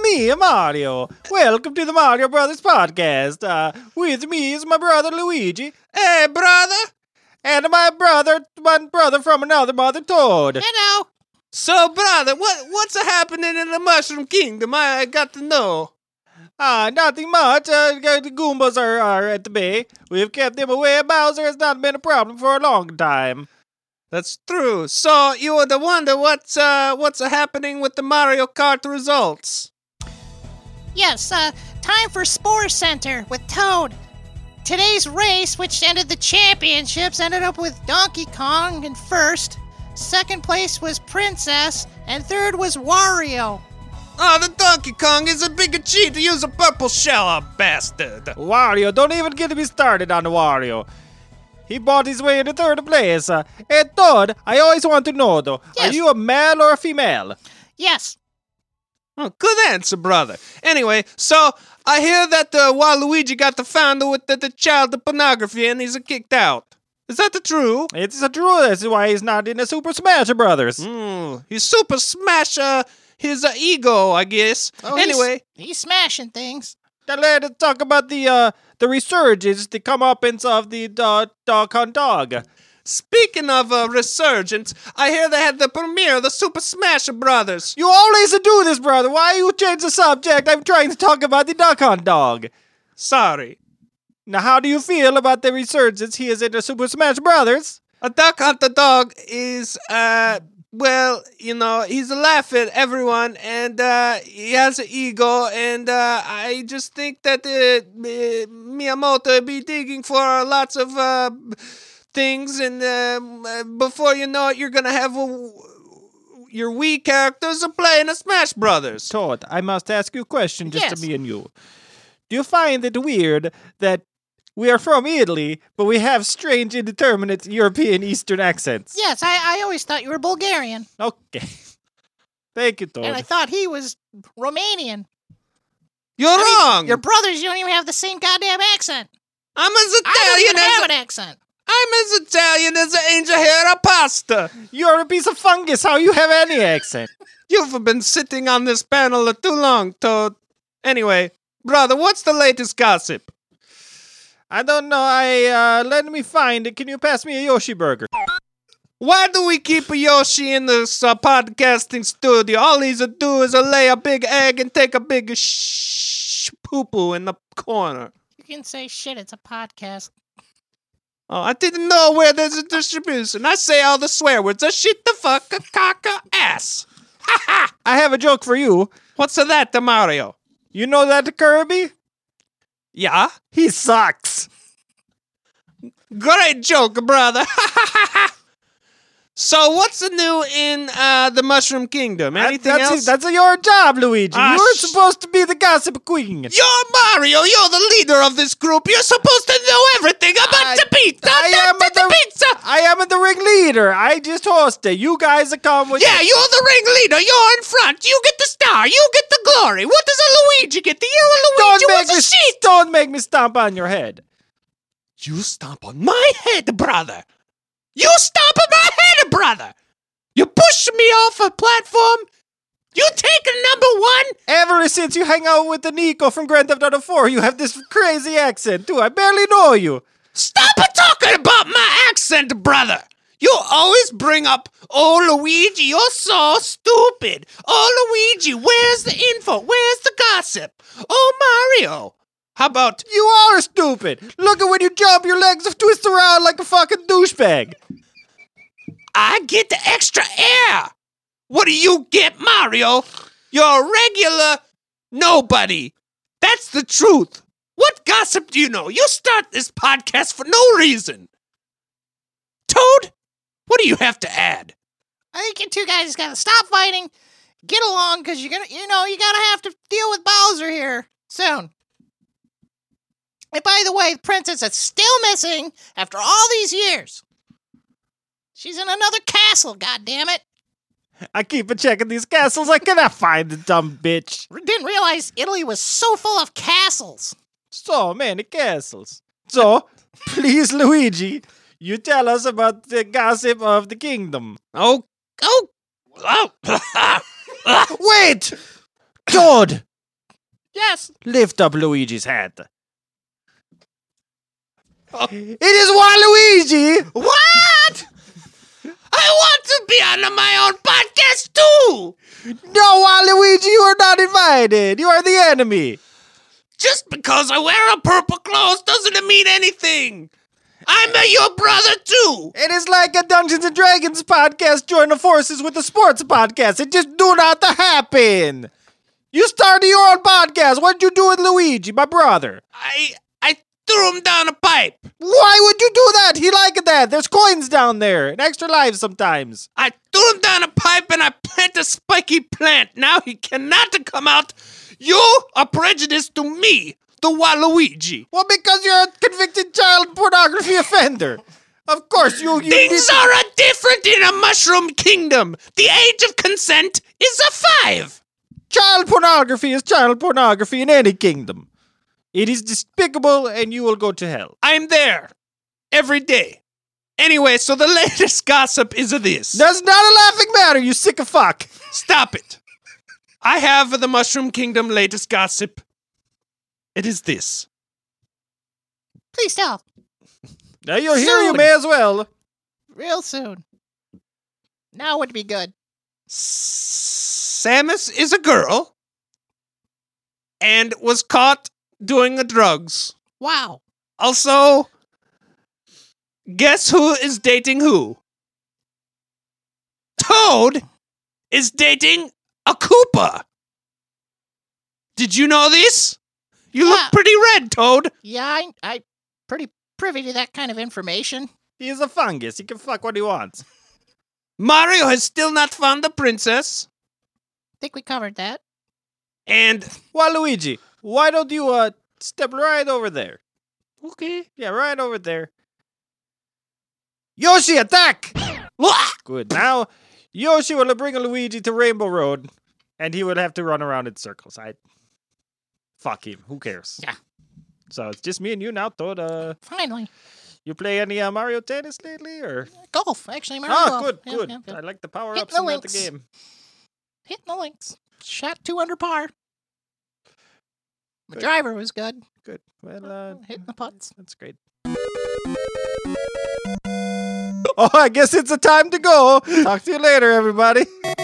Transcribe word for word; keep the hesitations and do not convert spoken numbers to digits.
me, Mario. Welcome to the Mario Brothers podcast. Uh, with me is my brother Luigi. Hey, brother. And my brother, one brother from another mother, Toad. Hello. So, brother, what what's happening in the Mushroom Kingdom? I got to know. Ah, uh, nothing much. Uh, the Goombas are, are at the bay. We've kept them away. Bowser has not been a problem for a long time. That's true. So, you were to wonder what's, uh, what's happening with the Mario Kart results. Yes, uh, time for Spore Center with Toad. Today's race, which ended the championships, ended up with Donkey Kong in first. Second place was Princess, and third was Wario. Oh, the Donkey Kong is a bigger cheat to use a purple shell, bastard. Wario, don't even get me started on the Wario. He bought his way into third place. Uh, hey, Todd, I always want to know, though. Yes. Are you a male or a female? Yes. Oh, good answer, brother. Anyway, so I hear that uh, Waluigi got the founder with the, the child pornography and he's uh, kicked out. Is that the true? It's the truth. That's why he's not in the Super Smash Brothers. Mm, he's Super Smash uh, his uh, ego, I guess. Oh, anyway. He's, he's smashing things. Now let's talk about the uh, the resurgence, the comeuppance of the uh, Dog on Dog. Speaking of uh, resurgence, I hear they had the premiere of the Super Smash Brothers. You always do this, brother. Why you change the subject? I'm trying to talk about the Duck on Dog. Sorry. Now, how do you feel about the resurgence? He is in the Super Smash Brothers. A Duck Hunter Dog is, uh, well, you know, he's a laugh at everyone, and uh, he has an ego, and uh, I just think that uh, Miyamoto be digging for lots of uh, things, and uh, before you know it, you're gonna have a, your Wii characters are playing a Smash Brothers. Todd, I must ask you a question just Yes. to me and you. Do you find it weird that we are from Italy, but we have strange, indeterminate European Eastern accents? Yes, I, I always thought you were Bulgarian. Okay. Thank you, Todd. And I thought he was Romanian. You're I mean, wrong. Your brothers, you don't even have the same goddamn accent. I'm as I don't Italian even have as an accent. I'm as Italian as an angel hair of pasta. You're a piece of fungus. How you have any accent? You've been sitting on this panel too long, Toad. Anyway, brother, what's the latest gossip? I don't know. I uh, let me find it. Can you pass me a Yoshi burger? Why do we keep a Yoshi in this uh, podcasting studio? All he's a do is a lay a big egg and take a big shh poo-poo in the corner. You can say shit, it's a podcast. Oh, I didn't know where there's a distribution. I say all the swear words. A shit the fuck a cock a ass. Ha ha! I have a joke for you. What's that, the Mario? You know that Kirby? Yeah? He sucks. Great joke, brother. So, what's the new in uh, the Mushroom Kingdom? Anything that's else? That's your job, Luigi. Ah, You're sh- supposed to be the gossip queen. You're Mario. You're the leader of this group. You're supposed to know everything about I- the pizza. I the, am the, the the- pizza. I am the ringleader. I just hosted. You guys are come with. Yeah, you're the ringleader. You're in front. You get the star. You get the glory. What does a Luigi get? The yellow Don't Luigi make was me. a sheep. Don't make me stomp on your head. You stomp on my head, brother. You stomp on my head, brother. You push me off a platform. You take a number one. Ever since you hang out with the Nico from Grand Theft Auto four, you have this crazy accent too. I barely know you. Stop talking about my accent, brother. You always bring up, oh, Luigi, you're so stupid. Oh, Luigi, where's the info? Where's the gossip? Oh, Mario. How about, You are stupid. Look at when you jump, your legs twist around like a fucking douchebag. I get the extra air. What do you get, Mario? You're a regular nobody. That's the truth. What gossip do you know? You start this podcast for no reason. Toad, what do you have to add? I think you two guys gotta stop fighting, get along, because you're gonna, you know, you gotta have to deal with Bowser here soon. And by the way, the princess is still missing after all these years. She's in another castle, goddammit. I keep a checking these castles. I cannot find the dumb bitch. Didn't realize Italy was so full of castles. So many castles. So, please, Luigi, you tell us about the gossip of the kingdom. Oh, oh, oh. Wait! Toad! Yes. Lift up Luigi's head. Oh. It is Waluigi! What? I want to be on my own podcast too. No, Waluigi, you are not invited. You are the enemy. Just because I wear a purple clothes doesn't mean anything. I'm a, your brother too. It is like a Dungeons and Dragons podcast join the forces with a sports podcast. It just do not happen. You started your own podcast. What did you do with Luigi, my brother? I I threw him down a pipe. Why would you do that? He liked that. There's coins down there and extra lives sometimes. I threw him down a pipe and I planted a spiky plant. Now he cannot come out. You are prejudiced to me, the Waluigi. Well, because you're a convicted child pornography offender. Of course, you... you Things need- are a different in a mushroom kingdom. The age of consent is a five. Child pornography is child pornography in any kingdom. It is despicable and you will go to hell. I'm there every day. Anyway, so the latest gossip is this. That's not a laughing matter, you sick of fuck. Stop it. I have the Mushroom Kingdom latest gossip. It is this. Please tell. Now you're here, you Soon. may as well. Real soon. Now would be good. Samus is a girl and was caught doing the drugs. Wow. Also, guess who is dating who? Toad is dating a Koopa. Did you know this? You Yeah. look pretty red, Toad. Yeah, I, I pretty privy to that kind of information. He is a fungus. He can fuck what he wants. Mario has still not found the princess. Think we covered that. And Waluigi, why don't you uh step right over there? okay. Yeah, right over there. Yoshi, attack! Wah! Good. Now, Yoshi will bring Luigi to Rainbow Road, and he would have to run around in circles. I fuck him. Who cares? Yeah. So it's just me and you now, Toad. Uh, Finally. you play any uh, Mario Tennis lately, or? Golf, actually. Mario Oh, golf. good, Yeah, good. yeah, yeah. I like the power Hit ups the in the links. game. Hitting the links. Shot two under par. My Good. driver was good. Good. Well, uh, Hitting the putts. that's great. Oh, I guess it's a time to go. Talk to you later, everybody.